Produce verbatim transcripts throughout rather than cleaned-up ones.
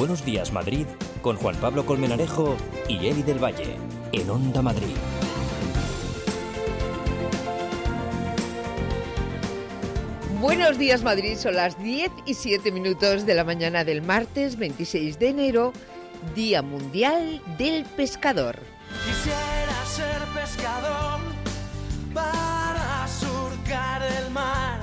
Buenos Días Madrid con Juan Pablo Colmenarejo y Eli del Valle en Onda Madrid. Buenos días Madrid, son las diez y siete minutos de la mañana del martes veintiséis de enero, Día Mundial del Pescador. Quisiera ser pescador para surcar el mar,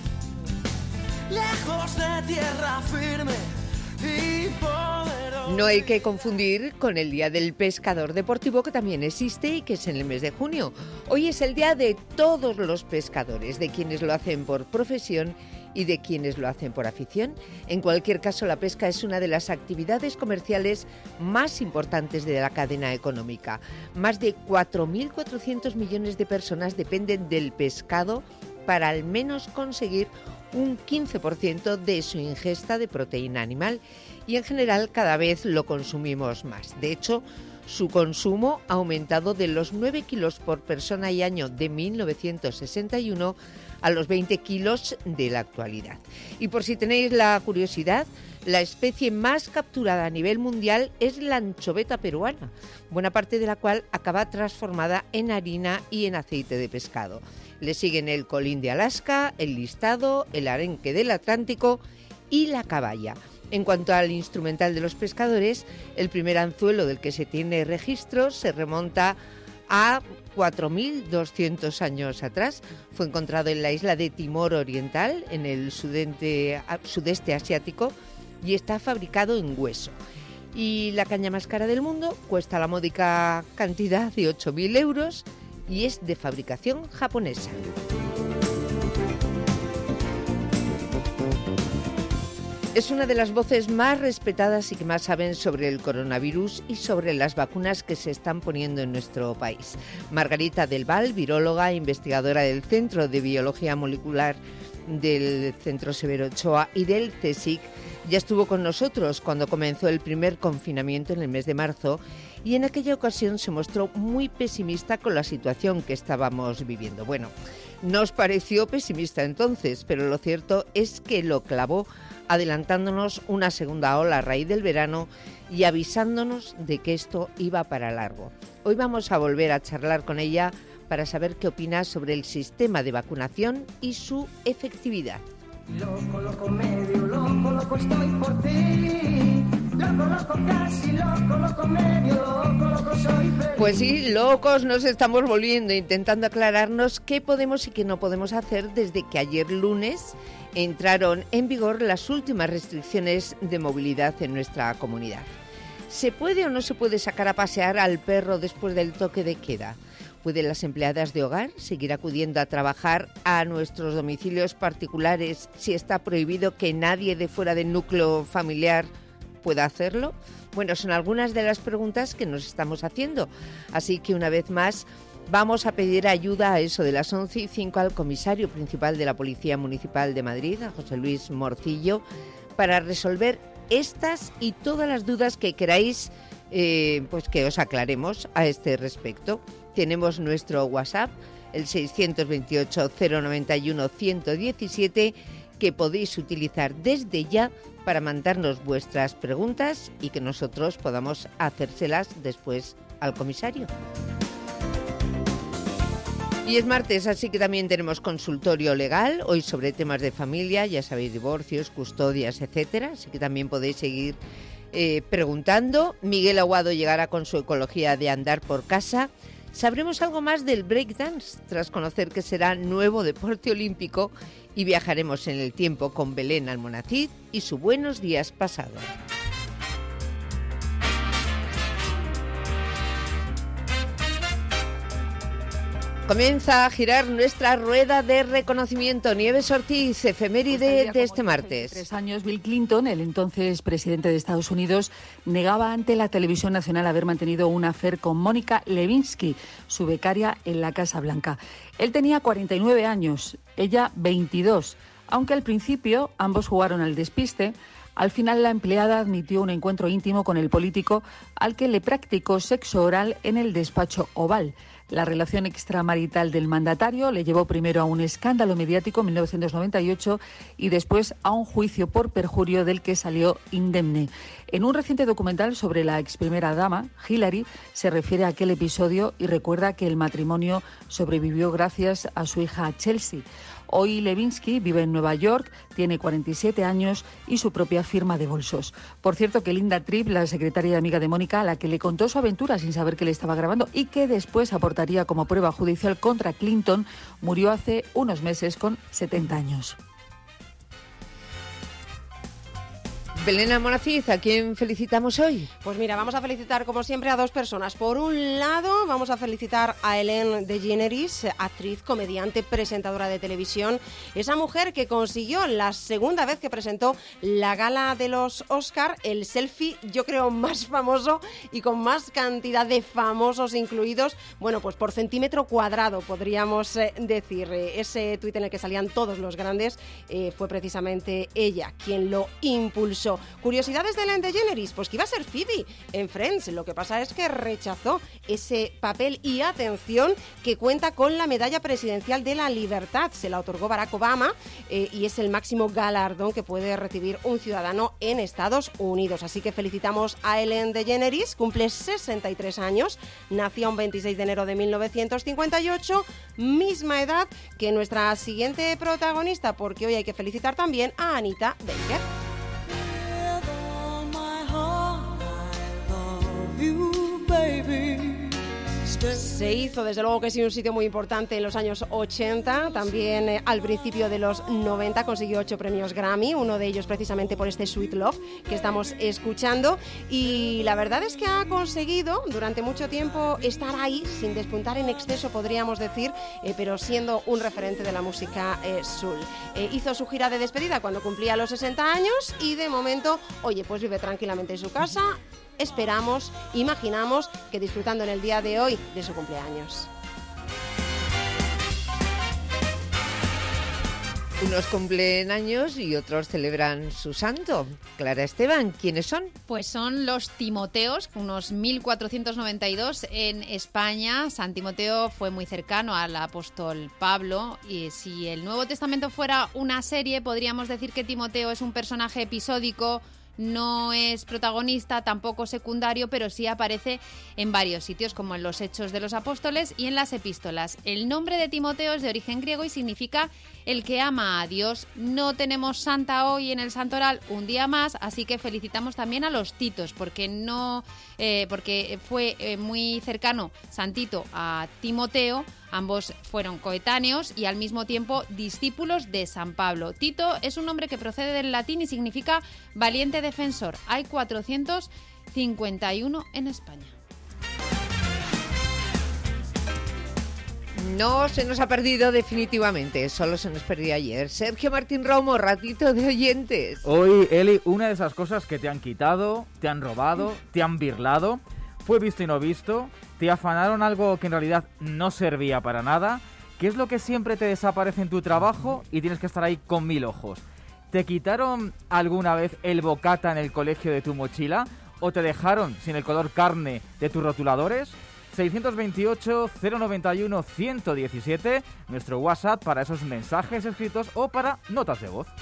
lejos de tierra firme y poderoso. No hay que confundir con el Día del Pescador Deportivo, que también existe y que es en el mes de junio. Hoy es el día de todos los pescadores, de quienes lo hacen por profesión y de quienes lo hacen por afición. En cualquier caso, la pesca es una de las actividades comerciales más importantes de la cadena económica. Más de cuatro mil cuatrocientos millones de personas dependen del pescado para al menos conseguir un quince por ciento de su ingesta de proteína animal, y en general cada vez lo consumimos más. De hecho, su consumo ha aumentado de los nueve kilos por persona y año de mil novecientos sesenta y uno a los veinte kilos de la actualidad. Y por si tenéis la curiosidad, la especie más capturada a nivel mundial es la anchoveta peruana, buena parte de la cual acaba transformada en harina y en aceite de pescado. Le siguen el colín de Alaska, el listado, el arenque del Atlántico y la caballa. En cuanto al instrumental de los pescadores, el primer anzuelo del que se tiene registro se remonta a cuatro mil doscientos años atrás. Fue encontrado en la isla de Timor Oriental, en el sudeste, sudeste asiático, y está fabricado en hueso. Y la caña más cara del mundo cuesta la módica cantidad de ocho mil euros y es de fabricación japonesa. Es una de las voces más respetadas y que más saben sobre el coronavirus y sobre las vacunas que se están poniendo en nuestro país. Margarita del Val, viróloga e investigadora del Centro de Biología Molecular del Centro Severo Ochoa y del CSIC, ya estuvo con nosotros cuando comenzó el primer confinamiento en el mes de marzo, y en aquella ocasión se mostró muy pesimista con la situación que estábamos viviendo. Bueno, nos pareció pesimista entonces, pero lo cierto es que lo clavó, adelantándonos una segunda ola a raíz del verano y avisándonos de que esto iba para largo. Hoy vamos a volver a charlar con ella para saber qué opina sobre el sistema de vacunación y su efectividad. Loco, loco, medio loco, loco estoy por ti. Loco, loco, casi loco, loco, medio loco, loco soy feliz. Pues sí, locos nos estamos volviendo, intentando aclararnos qué podemos y qué no podemos hacer desde que ayer lunes entraron en vigor las últimas restricciones de movilidad en nuestra comunidad. ¿Se puede o no se puede sacar a pasear al perro después del toque de queda? ¿Pueden las empleadas de hogar seguir acudiendo a trabajar a nuestros domicilios particulares si está prohibido que nadie de fuera del núcleo familiar pueda hacerlo? Bueno, son algunas de las preguntas que nos estamos haciendo. Así que una vez más vamos a pedir ayuda a eso de las once y cinco al comisario principal de la Policía Municipal de Madrid, a José Luis Morcillo, para resolver estas y todas las dudas que queráis eh, pues que os aclaremos a este respecto. Tenemos nuestro WhatsApp, el seiscientos veintiocho cero noventa y uno ciento diecisiete, que podéis utilizar desde ya para mandarnos vuestras preguntas y que nosotros podamos hacérselas después al comisario. Y es martes, así que también tenemos consultorio legal, hoy sobre temas de familia, ya sabéis, divorcios, custodias, etcétera, así que también podéis seguir eh, preguntando. Miguel Aguado llegará con su ecología de andar por casa. Sabremos algo más del breakdance, tras conocer que será nuevo deporte olímpico, y viajaremos en el tiempo con Belén Almonacid y su Buenos Días pasado. Comienza a girar nuestra rueda de reconocimiento. Nieves Ortiz, efeméride de este martes. Hace tres años, Bill Clinton, el entonces presidente de Estados Unidos, negaba ante la televisión nacional haber mantenido un affair con Mónica Lewinsky, su becaria en la Casa Blanca. Él tenía cuarenta y nueve años, ella veintidós, aunque al principio ambos jugaron al despiste, Al final, la empleada admitió un encuentro íntimo con el político al que le practicó sexo oral en el despacho Oval. La relación extramarital del mandatario le llevó primero a un escándalo mediático en mil novecientos noventa y ocho y después a un juicio por perjurio del que salió indemne. En un reciente documental sobre la ex primera dama, Hillary, se refiere a aquel episodio y recuerda que el matrimonio sobrevivió gracias a su hija Chelsea. Hoy Lewinsky vive en Nueva York, tiene cuarenta y siete años y su propia firma de bolsos. Por cierto, que Linda Tripp, la secretaria y amiga de Mónica, a la que le contó su aventura sin saber que le estaba grabando y que después aportaría como prueba judicial contra Clinton, murió hace unos meses con setenta años. Belén Almonacid, ¿a quién felicitamos hoy? Pues mira, vamos a felicitar como siempre a dos personas. Por un lado, vamos a felicitar a Ellen DeGeneres, actriz, comediante, presentadora de televisión. Esa mujer que consiguió la segunda vez que presentó la gala de los Oscar, el selfie, yo creo, más famoso y con más cantidad de famosos incluidos. Bueno, pues por centímetro cuadrado, podríamos eh, decir. Eh, ese tuit en el que salían todos los grandes eh, fue precisamente ella quien lo impulsó. Curiosidades de Ellen DeGeneres, pues que iba a ser Phoebe en Friends. Lo que pasa es que rechazó ese papel y atención, que cuenta con la medalla presidencial de la libertad. Se la otorgó Barack Obama eh, y es el máximo galardón que puede recibir un ciudadano en Estados Unidos. Así que felicitamos a Ellen DeGeneres, cumple sesenta y tres años, nació un veintiséis de enero de mil novecientos cincuenta y ocho, misma edad que nuestra siguiente protagonista, porque hoy hay que felicitar también a Anita Baker. Se hizo, desde luego que sí, un sitio muy importante en los años ochenta, también eh, al principio de los noventa consiguió ocho premios Grammy, uno de ellos precisamente por este Sweet Love que estamos escuchando, y la verdad es que ha conseguido durante mucho tiempo estar ahí, sin despuntar en exceso, podríamos decir, eh, pero siendo un referente de la música eh, soul. Eh, hizo su gira de despedida cuando cumplía los sesenta años y de momento, oye, pues vive tranquilamente en su casa. Esperamos, imaginamos que disfrutando en el día de hoy de su cumpleaños. Unos cumplen años y otros celebran su santo. Clara Esteban, ¿quiénes son? Pues son los Timoteos, unos mil cuatrocientos noventa y dos en España. San Timoteo fue muy cercano al apóstol Pablo, y si el Nuevo Testamento fuera una serie, podríamos decir que Timoteo es un personaje episódico. No es protagonista, tampoco secundario, pero sí aparece en varios sitios, como en los Hechos de los Apóstoles y en las Epístolas. El nombre de Timoteo es de origen griego y significa el que ama a Dios. No tenemos santa hoy en el santoral, un día más, así que felicitamos también a los Titos, porque no, eh, porque fue eh, muy cercano Santito a Timoteo. Ambos fueron coetáneos y al mismo tiempo discípulos de San Pablo. Tito es un nombre que procede del latín y significa valiente defensor. Hay cuatrocientos cincuenta y uno en España. No se nos ha perdido definitivamente, solo se nos perdió ayer. Sergio Martín Romo, ratito de oyentes. Hoy, Eli, una de esas cosas que te han quitado, te han robado, te han birlado, fue visto y no visto, te afanaron algo que en realidad no servía para nada. ¿Qué es lo que siempre te desaparece en tu trabajo y tienes que estar ahí con mil ojos? ¿Te quitaron alguna vez el bocata en el colegio de tu mochila? ¿O te dejaron sin el color carne de tus rotuladores? seiscientos veintiocho, cero noventa y uno, ciento diecisiete, nuestro WhatsApp para esos mensajes escritos o para notas de voz.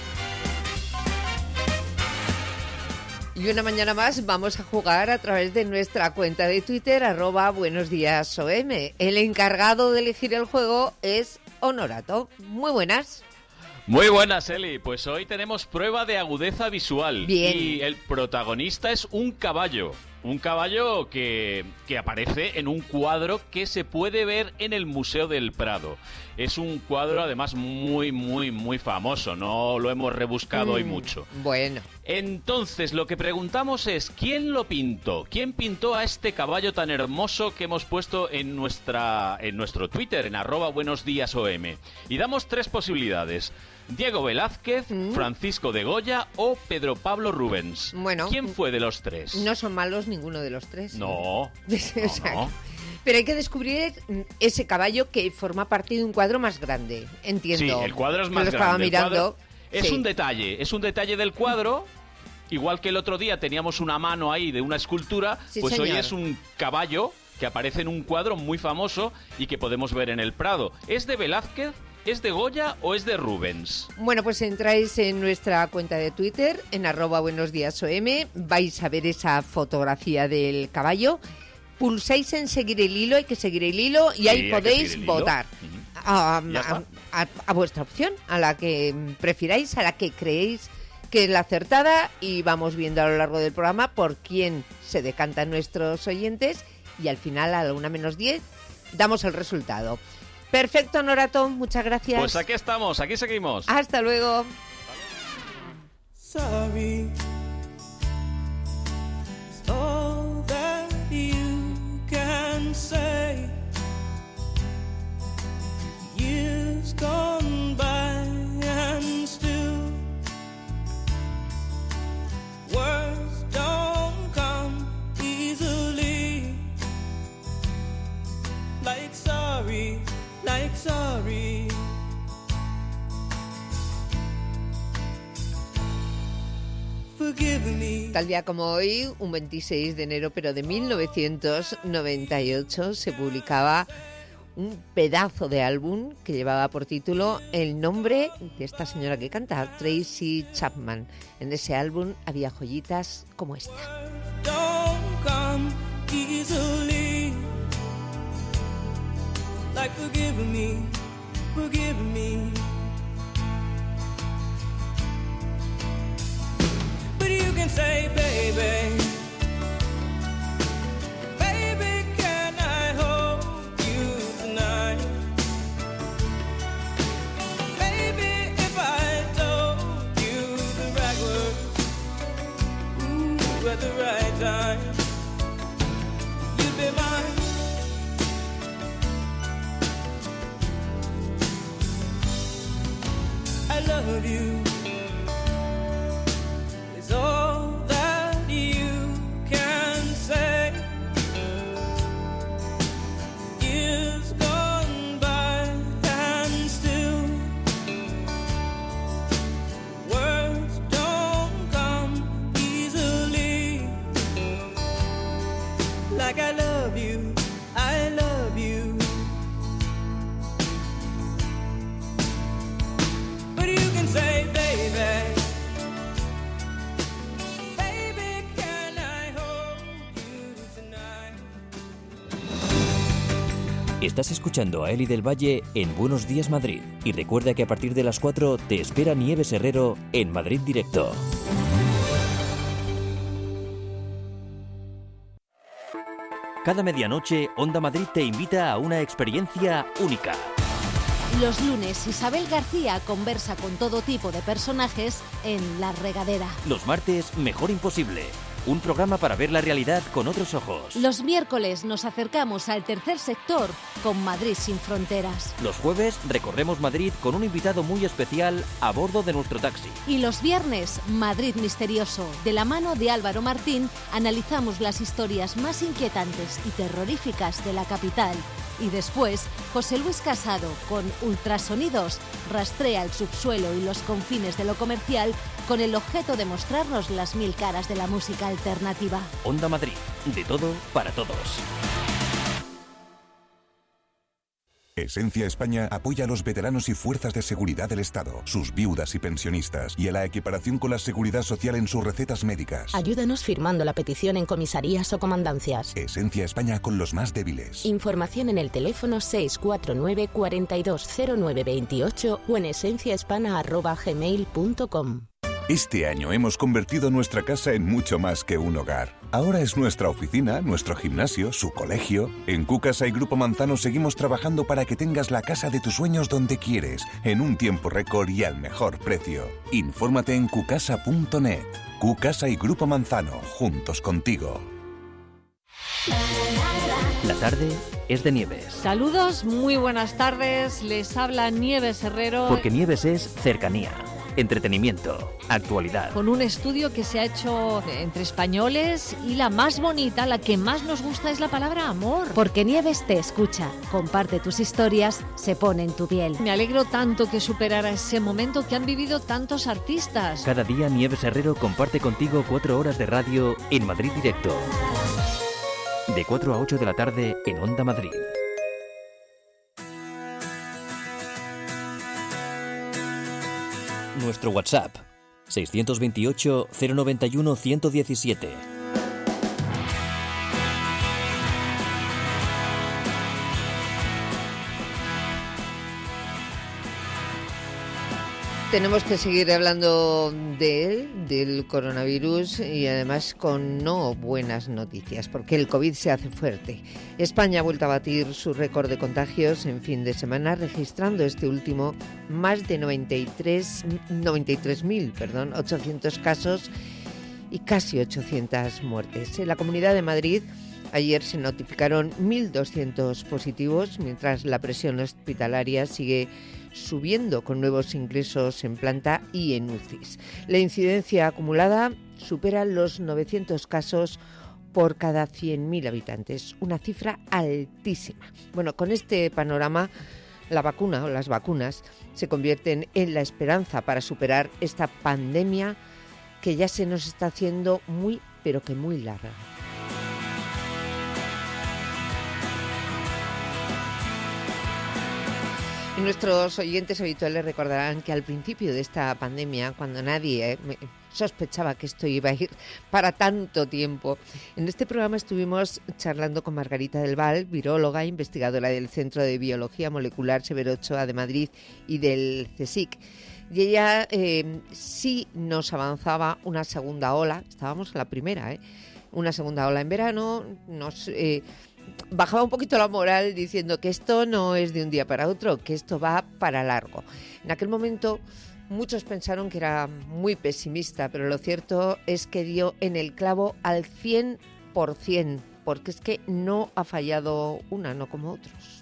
Y una mañana más vamos a jugar a través de nuestra cuenta de Twitter, arroba buenos días O M. El encargado de elegir el juego es Honorato. Muy buenas. Muy buenas, Eli. Pues hoy tenemos prueba de agudeza visual. Bien. Y el protagonista es un caballo. Un caballo que, que aparece en un cuadro que se puede ver en el Museo del Prado. Es un cuadro además muy, muy, muy famoso. No lo hemos rebuscado mm, hoy mucho. Bueno. Entonces, lo que preguntamos es, ¿quién lo pintó? ¿Quién pintó a este caballo tan hermoso que hemos puesto en nuestra en nuestro Twitter, en arroba buenos días O M? Y damos tres posibilidades. Diego Velázquez, ¿Mm? Francisco de Goya o Pedro Pablo Rubens. Bueno, ¿quién fue de los tres? No son malos ninguno de los tres. No, no, no. Pero hay que descubrir ese caballo que forma parte de un cuadro más grande, entiendo. Sí, el cuadro es más lo grande. Estaba mirando. Es sí. un detalle, es un detalle del cuadro Igual que el otro día teníamos una mano ahí de una escultura, Sí, pues señor. hoy es un caballo que aparece en un cuadro muy famoso y que podemos ver en el Prado. ¿Es de Velázquez, es de Goya o es de Rubens? Bueno, pues entráis en nuestra cuenta de Twitter, en arroba buenos días O M, vais a ver esa fotografía del caballo, pulsáis en seguir el hilo, hay que seguir el hilo y Sí, ahí hay que podéis seguir el hilo. votar Ujú. a, Ya está. a- a- a vuestra opción, a la que prefiráis, a la que creéis que es la acertada, y vamos viendo a lo largo del programa por quién se decantan nuestros oyentes y al final a la una menos diez damos el resultado. Perfecto, Norato, muchas gracias. Pues aquí estamos, aquí seguimos. Hasta luego. Sorry, it's all that you can say. Years gone by and still words don't come easily. Like sorry, like sorry. Forgive me. Tal día como hoy, un veintiséis de enero, pero de mil novecientos noventa y ocho, se publicaba un pedazo de álbum que llevaba por título el nombre de esta señora que canta, Tracy Chapman. En ese álbum había joyitas como esta. Don't come easily. Like forgive me, forgive me. But you can say, baby, baby, can I hold you tonight? Baby, if I told you the right words, ooh, at the right time, you'd be mine. I love you. It's all that you can say. Years gone by and still words don't come easily. Like I love you, I love you. But you can say, baby, baby, can I hold you tonight? Estás escuchando a Eli del Valle en Buenos Días Madrid. Y recuerda que a partir de las cuatro te espera Nieves Herrero en Madrid Directo. Cada medianoche, Onda Madrid te invita a una experiencia única. Los lunes, Isabel García conversa con todo tipo de personajes en La Regadera. Los martes, Mejor Imposible. Un programa para ver la realidad con otros ojos. Los miércoles nos acercamos al tercer sector con Madrid sin fronteras. Los jueves recorremos Madrid con un invitado muy especial a bordo de nuestro taxi. Y los viernes, Madrid Misterioso. De la mano de Álvaro Martín, analizamos las historias más inquietantes y terroríficas de la capital. Y después, José Luis Casado, con Ultrasonidos, rastrea el subsuelo y los confines de lo comercial con el objeto de mostrarnos las mil caras de la música alternativa. Onda Madrid, de todo para todos. Esencia España apoya a los veteranos y fuerzas de seguridad del Estado, sus viudas y pensionistas, y a la equiparación con la seguridad social en sus recetas médicas. Ayúdanos firmando la petición en comisarías o comandancias. Esencia España con los más débiles. Información en el teléfono seis cuatro nueve, cuatro dos cero nueve dos ocho o en esenciahispana arroba gmail punto com. Este año hemos convertido nuestra casa en mucho más que un hogar. Ahora es nuestra oficina, nuestro gimnasio, su colegio. En Cucasa y Grupo Manzano seguimos trabajando para que tengas la casa de tus sueños donde quieres, en un tiempo récord y al mejor precio. Infórmate en cucasa punto net. Cucasa y Grupo Manzano, juntos contigo. La tarde es de Nieves. Saludos, muy buenas tardes. Les habla Nieves Herrero. Porque Nieves es cercanía. entretenimiento, actualidad. Con un estudio que se ha hecho entre españoles y la más bonita, la que más nos gusta es la palabra amor. Porque Nieves te escucha, comparte tus historias, se pone en tu piel. Me alegro tanto que superara ese momento que han vivido tantos artistas. Cada día Nieves Herrero comparte contigo cuatro horas de radio en Madrid Directo. De cuatro a ocho de la tarde en Onda Madrid. Nuestro WhatsApp, seiscientos veintiocho, cero noventa y uno, ciento diecisiete. Tenemos que seguir hablando de él, del coronavirus, y además con no buenas noticias, porque el COVID se hace fuerte. España ha vuelto a batir su récord de contagios en fin de semana, registrando este último más de noventa y tres mil, perdón, ochocientos casos y casi ochocientas muertes. En la Comunidad de Madrid ayer se notificaron mil doscientos positivos, mientras la presión hospitalaria sigue subiendo con nuevos ingresos en planta y en U C Is. La incidencia acumulada supera los novecientos casos por cada cien mil habitantes, una cifra altísima. Bueno, con este panorama, la vacuna o las vacunas se convierten en la esperanza para superar esta pandemia que ya se nos está haciendo muy, pero que muy larga. Y nuestros oyentes habituales recordarán que al principio de esta pandemia, cuando nadie eh, sospechaba que esto iba a ir para tanto tiempo, en este programa estuvimos charlando con Margarita del Val, viróloga, investigadora del Centro de Biología Molecular Severo Ochoa de Madrid y del CSIC. Y ella eh, sí nos avanzaba una segunda ola, estábamos en la primera, ¿eh? una segunda ola en verano, nos... Eh, bajaba un poquito la moral diciendo que esto no es de un día para otro, que esto va para largo. En aquel momento muchos pensaron que era muy pesimista, pero lo cierto es que dio en el clavo al cien por ciento, porque es que no ha fallado una, no como otros.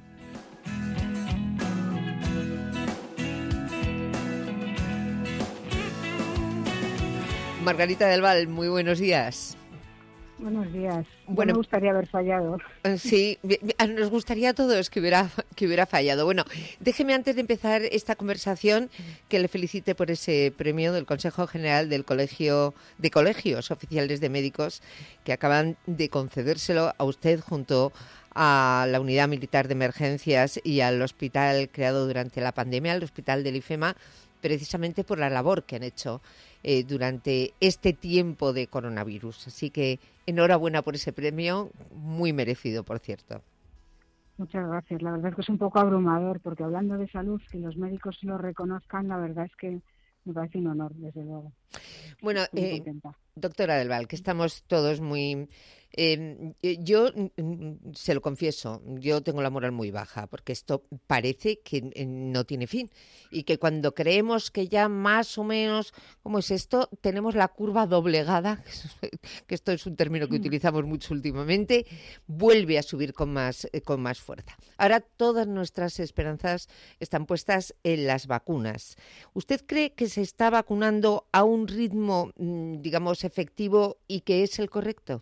Margarita del Val, muy buenos días. Buenos días. Bueno, me gustaría haber fallado. Sí, nos gustaría a todos que hubiera, que hubiera fallado. Bueno, déjeme antes de empezar esta conversación que le felicite por ese premio del Consejo General del Colegio de Colegios Oficiales de Médicos, que acaban de concedérselo a usted junto a la Unidad Militar de Emergencias y al hospital creado durante la pandemia, al Hospital del IFEMA, precisamente por la labor que han hecho eh, durante este tiempo de coronavirus. Así que enhorabuena por ese premio, muy merecido, por cierto. Muchas gracias. La verdad es que es un poco abrumador, porque hablando de salud, que los médicos lo reconozcan, la verdad es que me parece un honor, desde luego. Bueno, eh, doctora del Val, que estamos todos muy... Eh, yo mm, se lo confieso, yo tengo la moral muy baja, porque esto parece que eh, no tiene fin y que cuando creemos que ya más o menos, ¿cómo es esto? Tenemos la curva doblegada, que esto es un término que utilizamos mucho últimamente, vuelve a subir con más, eh, con más fuerza. Ahora todas nuestras esperanzas están puestas en las vacunas. ¿Usted cree que se está vacunando a un ritmo, mm, digamos, efectivo y que es el correcto?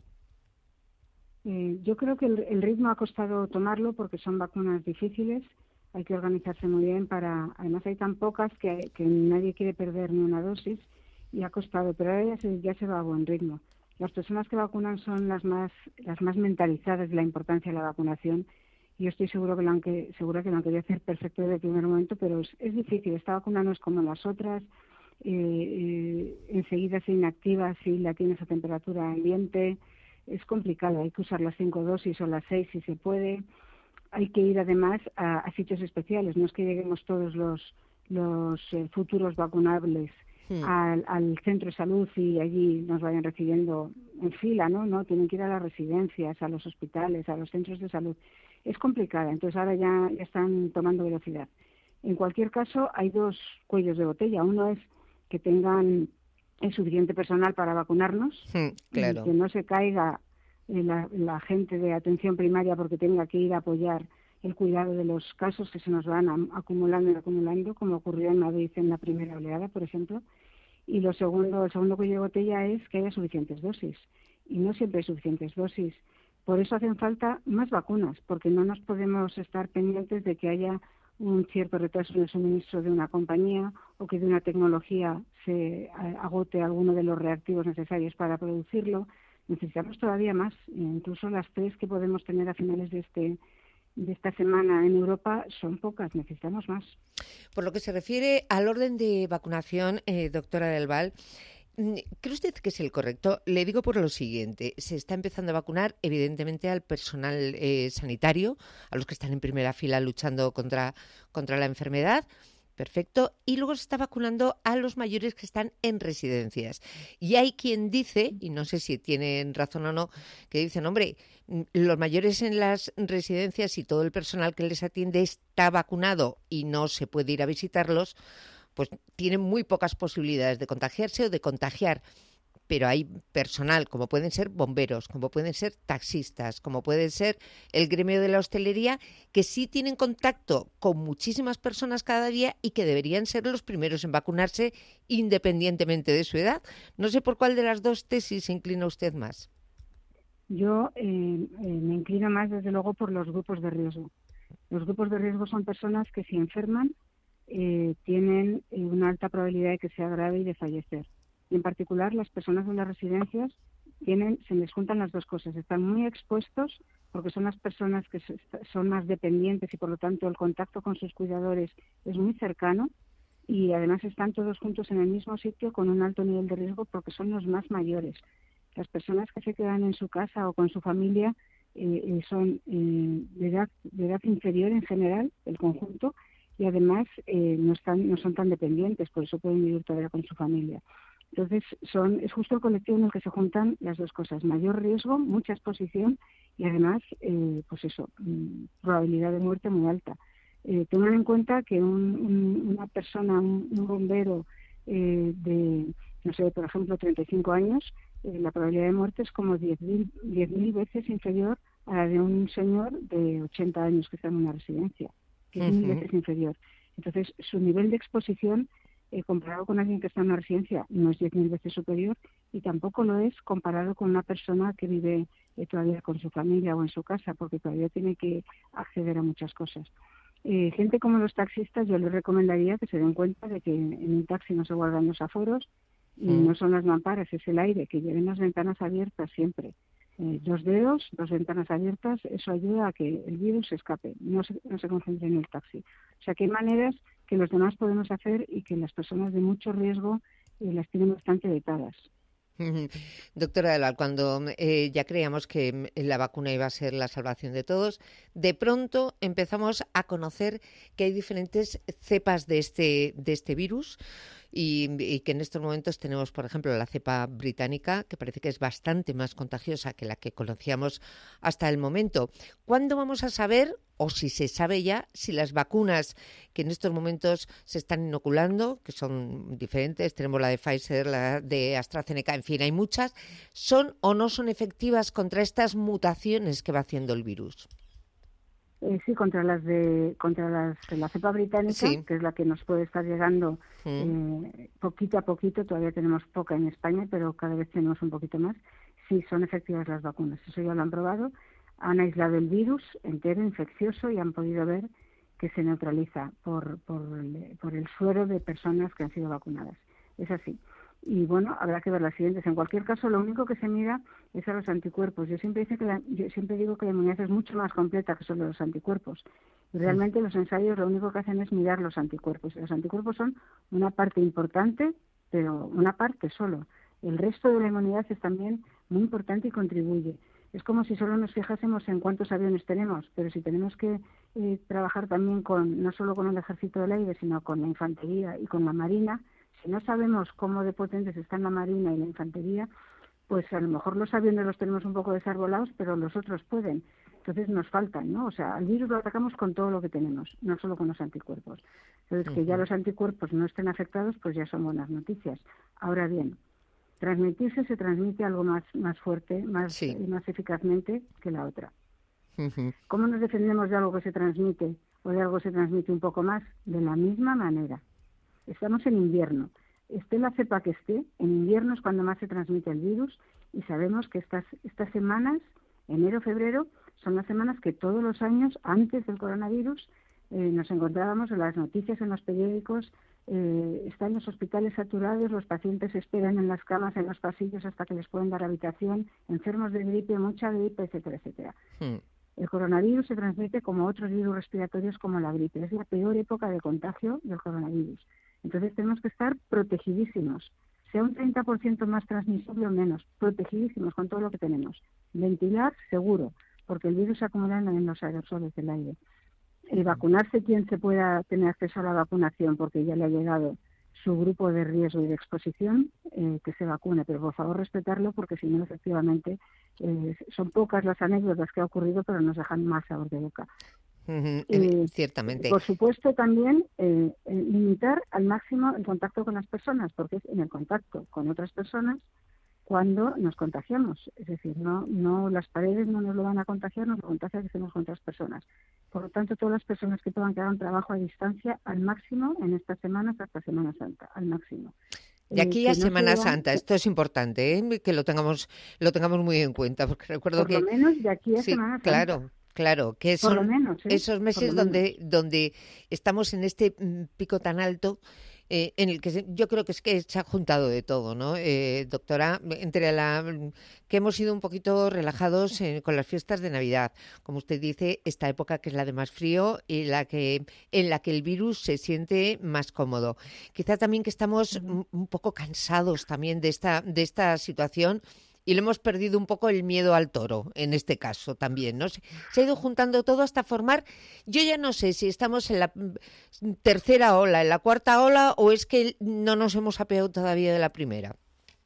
Eh, yo creo que el, el ritmo ha costado tomarlo porque son vacunas difíciles, hay que organizarse muy bien para... Además hay tan pocas que, que nadie quiere perder ni una dosis y ha costado, pero ahora ya se, ya se va a buen ritmo. Las personas que vacunan son las más las más mentalizadas de la importancia de la vacunación y yo estoy seguro que lo han, que, segura que lo han querido hacer perfecto desde el primer momento, pero es, es difícil. Esta vacuna no es como las otras, eh, eh, enseguida se inactiva si la tienes a temperatura ambiente. Es complicado, hay que usar las cinco dosis o las seis si se puede. Hay que ir además a, a sitios especiales, no es que lleguemos todos los, los eh, futuros vacunables sí. al, al centro de salud y allí nos vayan recibiendo en fila, ¿no? No, tienen que ir a las residencias, a los hospitales, a los centros de salud. Es complicada, entonces ahora ya, ya están tomando velocidad. En cualquier caso, hay dos cuellos de botella. Uno es que tengan el suficiente personal para vacunarnos, sí, claro. y que no se caiga la, la gente de atención primaria porque tenga que ir a apoyar el cuidado de los casos que se nos van acumulando y acumulando, como ocurrió en Madrid en la primera oleada, por ejemplo. Y lo segundo, el segundo cuello de botella es que haya suficientes dosis. Y no siempre hay suficientes dosis. Por eso hacen falta más vacunas, porque no nos podemos estar pendientes de que haya un cierto retraso en el suministro de una compañía o que de una tecnología se agote alguno de los reactivos necesarios para producirlo. Necesitamos todavía más, incluso las tres que podemos tener a finales de este de esta semana en Europa son pocas, necesitamos más. Por lo que se refiere al orden de vacunación, eh, doctora Del Val, ¿cree usted que es el correcto? Le digo por lo siguiente, se está empezando a vacunar evidentemente al personal eh, sanitario, a los que están en primera fila luchando contra, contra la enfermedad. Perfecto. Y luego se está vacunando a los mayores que están en residencias. Y hay quien dice, y no sé si tienen razón o no, que dicen, hombre, los mayores en las residencias y todo el personal que les atiende está vacunado y no se puede ir a visitarlos, pues tienen muy pocas posibilidades de contagiarse o de contagiar. Pero hay personal, como pueden ser bomberos, como pueden ser taxistas, como pueden ser el gremio de la hostelería, que sí tienen contacto con muchísimas personas cada día y que deberían ser los primeros en vacunarse independientemente de su edad. No sé por cuál de las dos tesis se inclina usted más. Yo eh, eh, me inclino más, desde luego, por los grupos de riesgo. Los grupos de riesgo son personas que, si enferman, eh, tienen eh, una alta probabilidad de que sea grave y de fallecer. Y en particular, las personas en las residencias tienen, se les juntan las dos cosas. Están muy expuestos porque son las personas que son más dependientes y, por lo tanto, el contacto con sus cuidadores es muy cercano. Y además están todos juntos en el mismo sitio con un alto nivel de riesgo porque son los más mayores. Las personas que se quedan en su casa o con su familia eh, son eh, de edad, de edad inferior en general, el conjunto, y además eh, no están, no son tan dependientes, por eso pueden vivir todavía con su familia. Entonces, son, es justo el colectivo en el que se juntan las dos cosas: mayor riesgo, mucha exposición y además, eh, pues eso, probabilidad de muerte muy alta. Eh, tengan en cuenta que un, un, una persona, un, un bombero eh, de, no sé, por ejemplo, treinta y cinco años, eh, la probabilidad de muerte es como diez mil veces inferior a la de un señor de ochenta años que está en una residencia, diez mil uh-huh. veces inferior. Entonces, su nivel de exposición Eh, comparado con alguien que está en una residencia no es diez mil veces superior y tampoco lo es comparado con una persona que vive eh, todavía con su familia o en su casa, porque todavía tiene que acceder a muchas cosas. Eh, gente como los taxistas, yo les recomendaría que se den cuenta de que en un taxi no se guardan los aforos y mm. no son las mamparas, es el aire, que lleven las ventanas abiertas siempre. Eh, dos dedos, dos ventanas abiertas, eso ayuda a que el virus se escape, no se, no se concentre en el taxi. O sea que hay maneras que los demás podemos hacer y que las personas de mucho riesgo eh, las tienen bastante vetadas. Doctora Del Val, cuando eh, ya creíamos que la vacuna iba a ser la salvación de todos, de pronto empezamos a conocer que hay diferentes cepas de este, de este virus y, y que en estos momentos tenemos, por ejemplo, la cepa británica, que parece que es bastante más contagiosa que la que conocíamos hasta el momento. ¿Cuándo vamos a saber, o si se sabe ya, si las vacunas que en estos momentos se están inoculando, que son diferentes, tenemos la de Pfizer, la de AstraZeneca, en fin, hay muchas, son o no son efectivas contra estas mutaciones que va haciendo el virus? Eh, sí, contra las de contra las de la cepa británica, sí, que es la que nos puede estar llegando mm. eh, poquito a poquito. Todavía tenemos poca en España, pero cada vez tenemos un poquito más. Sí, son efectivas las vacunas. Eso ya lo han probado. Han aislado el virus entero, infeccioso, y han podido ver que se neutraliza por, por, por el suero de personas que han sido vacunadas. Es así. Y bueno, habrá que ver las siguientes. En cualquier caso, lo único que se mira es a los anticuerpos. Yo siempre, dice que la, yo siempre digo que la inmunidad es mucho más completa que solo los anticuerpos. Y realmente los ensayos lo único que hacen es mirar los anticuerpos. Los anticuerpos son una parte importante, pero una parte solo. El resto de la inmunidad es también muy importante y contribuye. Es como si solo nos fijásemos en cuántos aviones tenemos, pero si tenemos que eh, trabajar también con no solo con el ejército del aire, sino con la infantería y con la marina. Si no sabemos cómo de potentes están la marina y la infantería, pues a lo mejor los aviones los tenemos un poco desarbolados, pero los otros pueden. Entonces nos faltan, ¿no? O sea, al virus lo atacamos con todo lo que tenemos, no solo con los anticuerpos. Entonces, uh-huh. que ya los anticuerpos no estén afectados, pues ya son buenas noticias. Ahora bien, transmitirse se transmite algo más, más fuerte, más, sí. más eficazmente que la otra. Uh-huh. ¿Cómo nos defendemos de algo que se transmite o de algo que se transmite un poco más? De la misma manera. Estamos en invierno. Esté la cepa que esté, en invierno es cuando más se transmite el virus y sabemos que estas, estas semanas, enero, febrero, son las semanas que todos los años, antes del coronavirus, eh, nos encontrábamos en las noticias, en los periódicos, eh, están los hospitales saturados, los pacientes esperan en las camas, en los pasillos hasta que les pueden dar habitación, enfermos de gripe, mucha gripe, etcétera, etcétera. Sí. El coronavirus se transmite como otros virus respiratorios como la gripe. Es la peor época de contagio del coronavirus. Entonces tenemos que estar protegidísimos, sea un treinta por ciento más transmisible o menos, protegidísimos con todo lo que tenemos. Ventilar, seguro, porque el virus se acumula en los aerosoles del aire. Y vacunarse quien se pueda tener acceso a la vacunación, porque ya le ha llegado su grupo de riesgo y de exposición, eh, que se vacune, pero por favor respetarlo, porque si no, efectivamente, eh, son pocas las anécdotas que ha ocurrido, pero nos dejan más sabor de boca. Uh-huh, eh, ciertamente. Por supuesto, también eh, eh, limitar al máximo el contacto con las personas, porque es en el contacto con otras personas cuando nos contagiamos. Es decir, no, no las paredes no nos lo van a contagiar, nos lo contagia que hacemos con otras personas. Por lo tanto, todas las personas que puedan que hagan trabajo a distancia al máximo en estas semanas hasta Semana Santa, al máximo. De aquí eh, a no Semana vean, Santa, esto es importante, ¿eh? que lo tengamos lo tengamos muy en cuenta, porque recuerdo por que... Por lo menos de aquí a sí, Semana Santa. Claro. Claro, que son por lo menos, ¿eh? esos meses donde, donde estamos en este pico tan alto, eh, en el que se, yo creo que es que se ha juntado de todo, ¿no, eh, doctora? Entre la que hemos ido un poquito relajados eh, con las fiestas de Navidad, como usted dice, esta época que es la de más frío y la que en la que el virus se siente más cómodo. Quizá también que estamos un, un poco cansados también de esta de esta situación. Y le hemos perdido un poco el miedo al toro, en este caso también, ¿no? Se, se ha ido juntando todo hasta formar, yo ya no sé si estamos en la tercera ola, en la cuarta ola, o es que no nos hemos apeado todavía de la primera.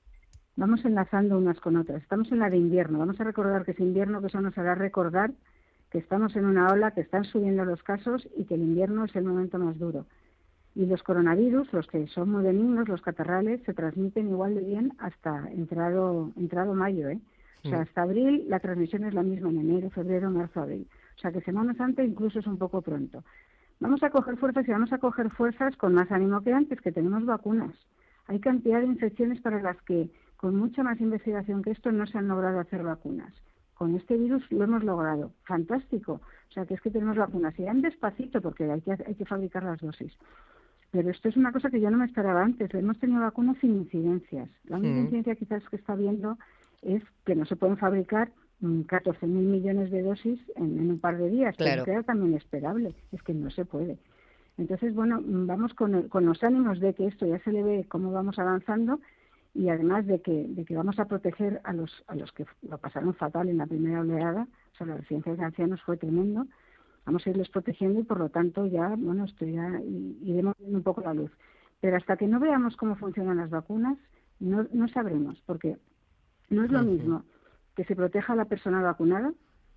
Vamos enlazando unas con otras. Estamos en la de invierno. Vamos a recordar que es invierno, que eso nos hará recordar que estamos en una ola, que están subiendo los casos y que el invierno es el momento más duro. Y los coronavirus, los que son muy benignos, los catarrales, se transmiten igual de bien hasta entrado entrado mayo, ¿eh? O sea, hasta abril la transmisión es la misma en enero, febrero, marzo, abril. O sea, que Semana Santa incluso es un poco pronto. Vamos a coger fuerzas y vamos a coger fuerzas con más ánimo que antes, que tenemos vacunas. Hay cantidad de infecciones para las que, con mucha más investigación que esto, no se han logrado hacer vacunas. Con este virus lo hemos logrado. Fantástico. O sea, que es que tenemos vacunas. Irán despacito porque hay que, hay que fabricar las dosis. Pero esto es una cosa que yo no me esperaba antes. Hemos tenido vacunas sin incidencias. La única mm. incidencia quizás que está viendo es que no se pueden fabricar catorce mil millones de dosis en, en un par de días. Claro. Pero era también esperable. Es que no se puede. Entonces, bueno, vamos con, el, con los ánimos de que esto ya se le ve cómo vamos avanzando y además de que, de que vamos a proteger a los, a los que lo pasaron fatal en la primera oleada. O sea, la residencia de ancianos fue tremendo. Vamos a irles protegiendo y, por lo tanto, ya, bueno, esto ya iremos viendo un poco la luz. Pero hasta que no veamos cómo funcionan las vacunas, no, no sabremos, porque no es lo mismo que se proteja a la persona vacunada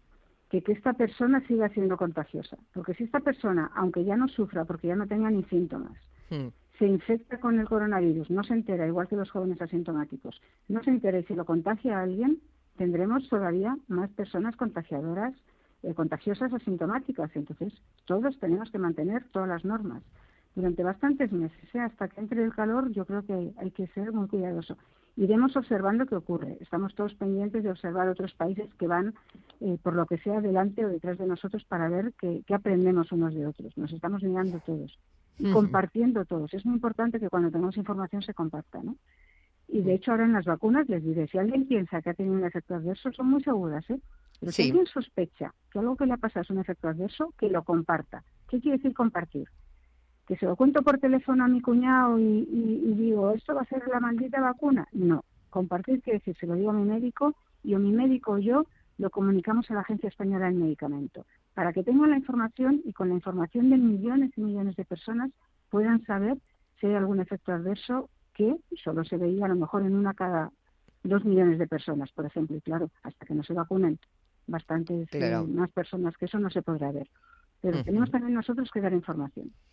que que esta persona siga siendo contagiosa. Porque si esta persona, aunque ya no sufra, porque ya no tenga ni síntomas, mm. se infecta con el coronavirus, no se entera, igual que los jóvenes asintomáticos, no se entera y si lo contagia a alguien, tendremos todavía más personas contagiadoras, Eh, contagiosas asintomáticas. Entonces, todos tenemos que mantener todas las normas durante bastantes meses, ¿eh? Hasta que entre el calor. Yo creo que hay que ser muy cuidadoso. Iremos observando qué ocurre. Estamos todos pendientes de observar otros países que van, eh, por lo que sea, delante o detrás de nosotros para ver qué, qué aprendemos unos de otros. Nos estamos mirando todos, uh-huh. compartiendo todos. Es muy importante que cuando tenemos información se comparta, ¿no? Y de hecho ahora en las vacunas les diré, si alguien piensa que ha tenido un efecto adverso, son muy seguras, ¿eh? Pero sí. si alguien sospecha que algo que le ha pasado es un efecto adverso, que lo comparta. ¿Qué quiere decir compartir? Que se lo cuento por teléfono a mi cuñado y, y, y digo, ¿esto va a ser la maldita vacuna? No. Compartir quiere decir, se lo digo a mi médico y o mi médico o yo lo comunicamos a la Agencia Española del Medicamento, para que tengan la información y con la información de millones y millones de personas puedan saber si hay algún efecto adverso que solo se veía a lo mejor en una cada dos millones de personas, por ejemplo, y claro, hasta que no se vacunen bastantes claro. eh, más personas que eso no se podrá ver. Pero uh-huh. tenemos también nosotros que dar información.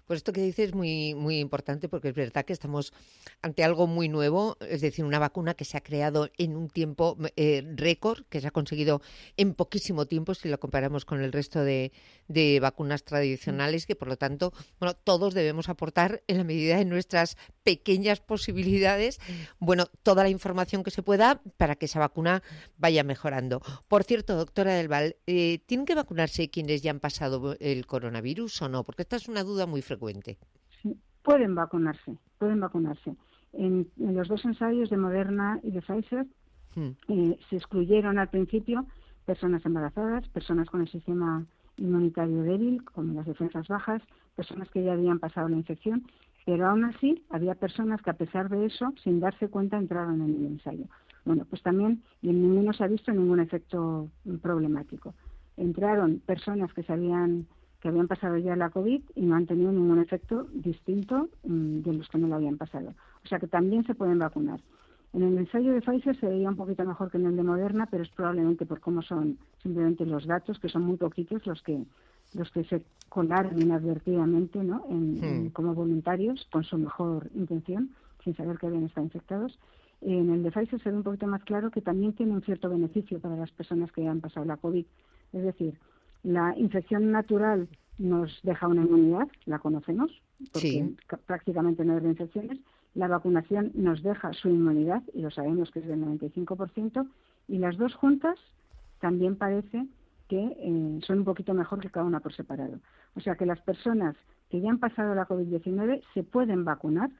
Pues esto que dices es muy, muy importante porque es verdad que estamos ante algo muy nuevo, es decir, una vacuna que se ha creado en un tiempo eh, récord, que se ha conseguido en poquísimo tiempo si lo comparamos con el resto de, de vacunas tradicionales, que por lo tanto, bueno, todos debemos aportar en la medida de nuestras pequeñas posibilidades, bueno, toda la información que se pueda para que esa vacuna vaya mejorando. Por cierto, doctora Del Val, eh, ¿tienen que vacunarse quienes ya han pasado el coronavirus o no? Porque esta es una duda muy frecuente. Sí, pueden vacunarse, pueden vacunarse. En, en los dos ensayos de Moderna y de Pfizer hmm. eh, se excluyeron al principio personas embarazadas, personas con el sistema inmunitario débil, con las defensas bajas, personas que ya habían pasado la infección, pero aún así había personas que a pesar de eso, sin darse cuenta, entraron en el ensayo. Bueno, pues también y en ninguno se ha visto ningún efecto problemático. Entraron personas que se habían que habían pasado ya la COVID y no han tenido ningún efecto distinto mmm, de los que no lo habían pasado. O sea que también se pueden vacunar. En el ensayo de Pfizer se veía un poquito mejor que en el de Moderna, pero es probablemente por cómo son simplemente los datos, que son muy poquitos los que los que se colaron inadvertidamente, ¿no? en, hmm. en, como voluntarios, con su mejor intención, sin saber que habían estado infectados. En el de Pfizer se ve un poquito más claro que también tiene un cierto beneficio para las personas que ya han pasado la COVID. Es decir, la infección natural nos deja una inmunidad, la conocemos, porque sí. prácticamente no hay reinfecciones. La vacunación nos deja su inmunidad, y lo sabemos que es del noventa y cinco por ciento, y las dos juntas también parece que eh, son un poquito mejor que cada una por separado. O sea que las personas que ya han pasado la COVID diecinueve se pueden vacunar.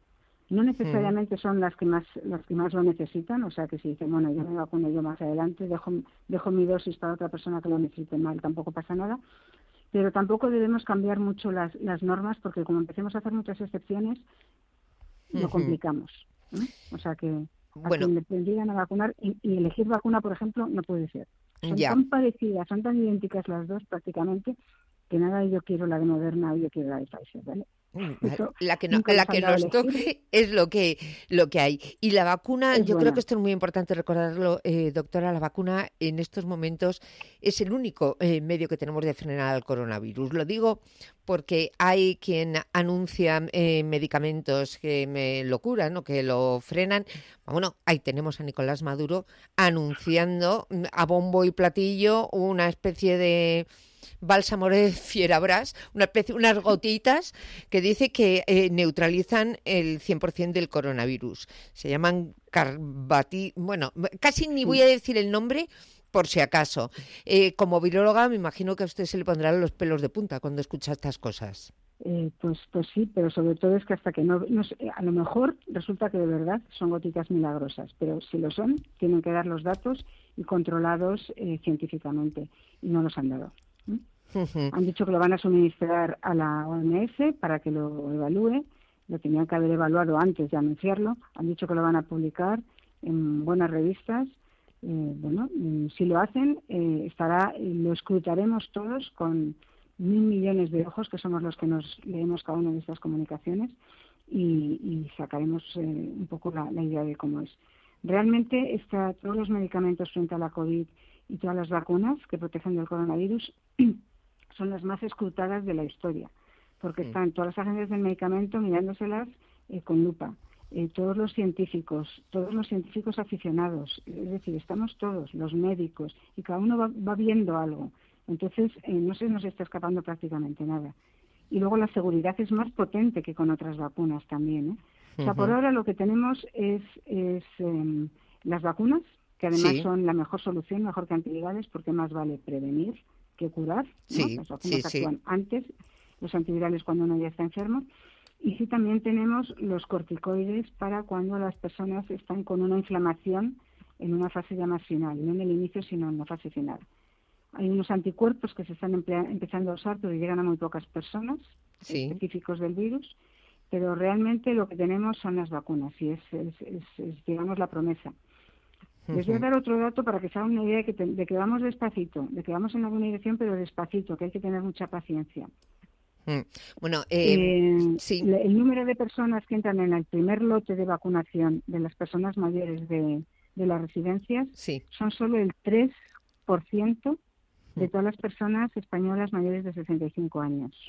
No necesariamente son las que más las que más lo necesitan, o sea que si dicen, bueno, yo me vacuno yo más adelante, dejo, dejo mi dosis para otra persona que lo necesite mal, tampoco pasa nada, pero tampoco debemos cambiar mucho las, las normas porque como empecemos a hacer muchas excepciones, uh-huh. lo complicamos, ¿eh? O sea que a bueno. quien le llegan a vacunar y, y elegir vacuna, por ejemplo, no puede ser. Son ya. tan parecidas, son tan idénticas las dos prácticamente, que nada, yo quiero la de Moderna o yo quiero la de Pfizer, ¿vale? Eso, la que, no, la que nos toque es lo que lo que hay. Y la vacuna, es yo buena. creo que esto es muy importante recordarlo, eh, doctora, la vacuna en estos momentos es el único eh, medio que tenemos de frenar al coronavirus. Lo digo porque hay quien anuncia eh, medicamentos que me lo curan o que lo frenan. Bueno, ahí tenemos a Nicolás Maduro anunciando a bombo y platillo una especie de bálsamo de Fierabras, una especie, unas gotitas que dice que eh, neutralizan el cien por ciento del coronavirus. Se llaman Carbati... Bueno, casi ni voy a decir el nombre por si acaso. Eh, como viróloga me imagino que a usted se le pondrán los pelos de punta cuando escucha estas cosas. Eh, pues, pues sí, pero sobre todo es que hasta que no, no... A lo mejor resulta que de verdad son gotitas milagrosas, pero si lo son, tienen que dar los datos y controlados eh, científicamente, y no los han dado. ¿Mm? Uh-huh. Han dicho que lo van a suministrar a la O M S para que lo evalúe, lo tenían que haber evaluado antes de anunciarlo, han dicho que lo van a publicar en buenas revistas, eh, bueno, si lo hacen, eh, estará, lo escrutaremos todos con mil millones de ojos, que somos los que nos leemos cada una de estas comunicaciones, y, y sacaremos eh, un poco la, la idea de cómo es. Realmente está, todos los medicamentos frente a la COVID y todas las vacunas que protegen del coronavirus son las más escrutadas de la historia, porque mm. están todas las agencias del medicamento mirándoselas eh, con lupa, eh, todos los científicos, todos los científicos aficionados, es decir, estamos todos, los médicos, y cada uno va, va viendo algo. Entonces, eh, no se nos está escapando prácticamente nada. Y luego la seguridad es más potente que con otras vacunas también, ¿eh? Uh-huh. O sea, por ahora lo que tenemos es, es eh, las vacunas, que además sí. son la mejor solución, mejor que antivirales, porque más vale prevenir que curar, ¿no? Sí, las vacunas sí, actúan sí. antes, los antivirales cuando uno ya está enfermo. Y sí también tenemos los corticoides para cuando las personas están con una inflamación en una fase ya más final, no en el inicio, sino en la fase final. Hay unos anticuerpos que se están emplea- empezando a usar, pero llegan a muy pocas personas, sí. específicos del virus, pero realmente lo que tenemos son las vacunas, y es, es, es, es digamos, la promesa. Les voy a dar otro dato para que se hagan una idea de que, te, de que vamos despacito, de que vamos en alguna dirección, pero despacito, que hay que tener mucha paciencia. Mm. Bueno, eh, eh, sí. El número de personas que entran en el primer lote de vacunación de las personas mayores de, de las residencias sí. son solo el tres por ciento de todas las personas españolas mayores de sesenta y cinco años.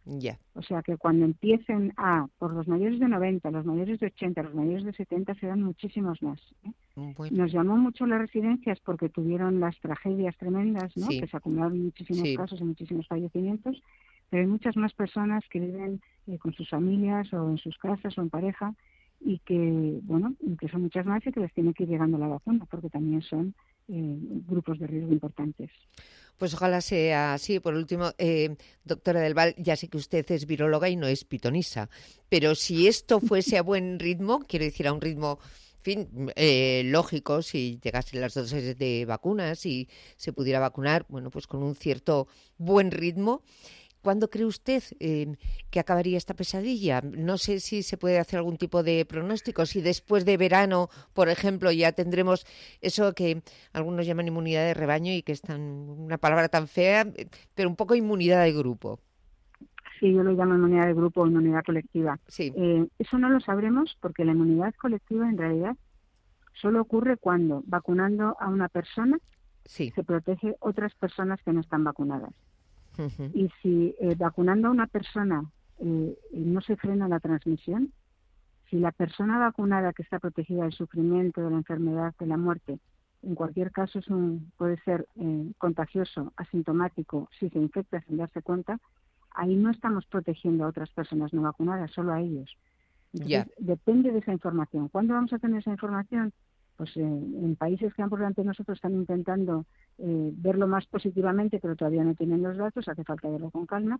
Ya. O sea que cuando empiecen a, por los mayores de noventa, los mayores de ochenta, los mayores de setenta, serán muchísimos más. ¿eh? Bueno. Nos llamó mucho las residencias porque tuvieron las tragedias tremendas, ¿no? Sí. Que se acumularon muchísimos Sí. casos y muchísimos fallecimientos, pero hay muchas más personas que viven eh, con sus familias o en sus casas o en pareja y que, bueno, que son muchas más y que les tiene que ir llegando la vacuna porque también son eh, grupos de riesgo importantes. Pues ojalá sea así. Por último, eh, doctora Del Val, ya sé que usted es viróloga y no es pitonisa, pero si esto fuese a buen ritmo, quiero decir a un ritmo, en fin, eh, lógico, si llegasen las dosis de vacunas y se pudiera vacunar, bueno, pues con un cierto buen ritmo, ¿cuándo cree usted eh, que acabaría esta pesadilla? No sé si se puede hacer algún tipo de pronóstico, si después de verano, por ejemplo, ya tendremos eso que algunos llaman inmunidad de rebaño y que es tan, una palabra tan fea, pero un poco inmunidad de grupo. Sí, yo lo llamo inmunidad de grupo o inmunidad colectiva. Sí. Eh, eso no lo sabremos porque la inmunidad colectiva en realidad solo ocurre cuando, vacunando a una persona, sí. se protege otras personas que no están vacunadas. Uh-huh. Y si eh, vacunando a una persona eh, no se frena la transmisión, si la persona vacunada que está protegida del sufrimiento, de la enfermedad, de la muerte, en cualquier caso es un, puede ser eh, contagioso, asintomático, si se infecta sin darse cuenta, ahí no estamos protegiendo a otras personas no vacunadas, solo a ellos. Entonces, yeah. depende de esa información. ¿Cuándo vamos a tener esa información? Pues eh, en países que han por delante de nosotros están intentando eh, verlo más positivamente, pero todavía no tienen los datos, hace falta verlo con calma.